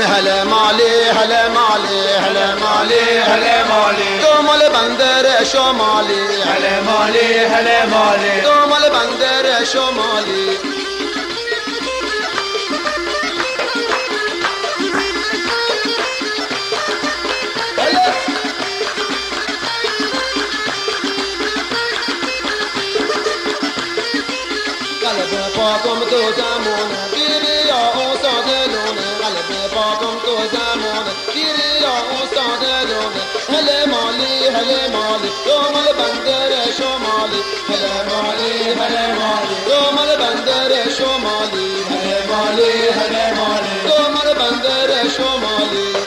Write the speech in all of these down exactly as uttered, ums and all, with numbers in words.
هلا مالی هلا مالی هلا مالی هلا مالی تو مال بندر شمالی هلا مالی هلا مالی تو مال بندر شمالی قلب پاکم تو زمونه گیری یا استاد لونه قلب پاکم تو زمونه گیری یا استاد لونه هل مالی هل مالی تو مال بندر شمالی هل مالی هل مالی تو مال بندر شمالی هلا مالی هلا مالی تو مال بندر شمالی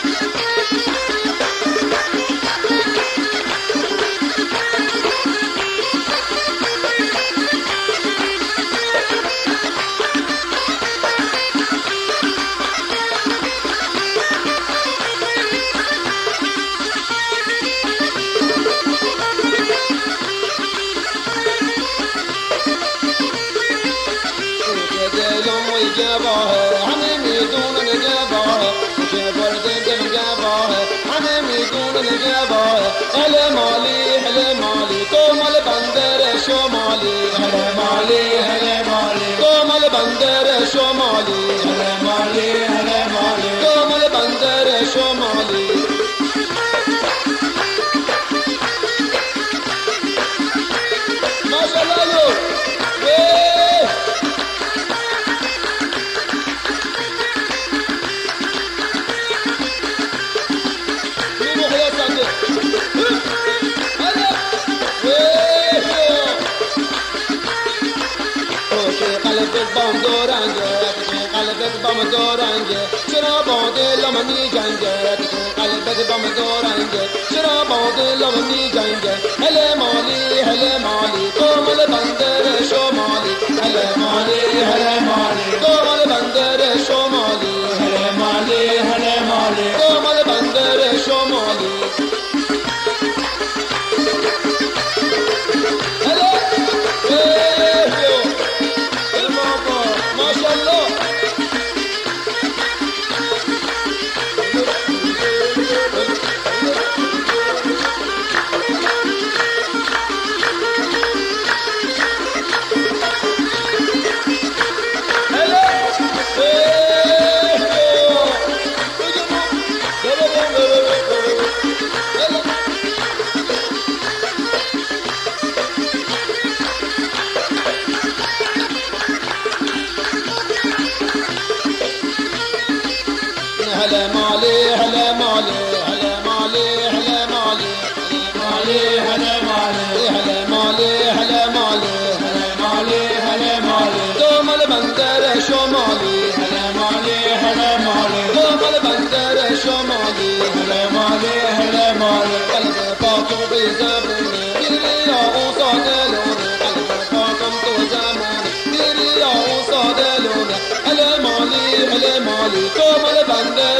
جباه همه میدونن جباه که بردن جباه همه میدونن جباه هل مالی هل مالی تو مال بندر شمالی هلا مالی هلا مالی تو مال بندر شمالی هلا مالی هلا مالی تو مال بندر شمالی ماشاءالله قلبت بام دورنگه قلبت بام دورنگه چرا با دلم میجنگه قلبت بام دورنگه چرا با دلم میجنگه هل مالی هل مالی تو مال بندر شمالی هل مالی هل مالی تو مال بندر شمالی هلا مالی هلا مالی تو مال بندر شمالی هلا مالي هلا مالي هلا مالي هلا مالي مالی هلا مالی هلا مالي هلا مالي هلا مالی هلا مالی تو مال بندر شمالی هلا مالی هلا مالی تو مال بندر شمالی هلا مالی هلا مالی قلب پاکم بی زبونه گیری یا استاد لونه قلب پاکم تو زمونه گیری یا استاد لونه هلا مالی هلا مالی تو مال بندر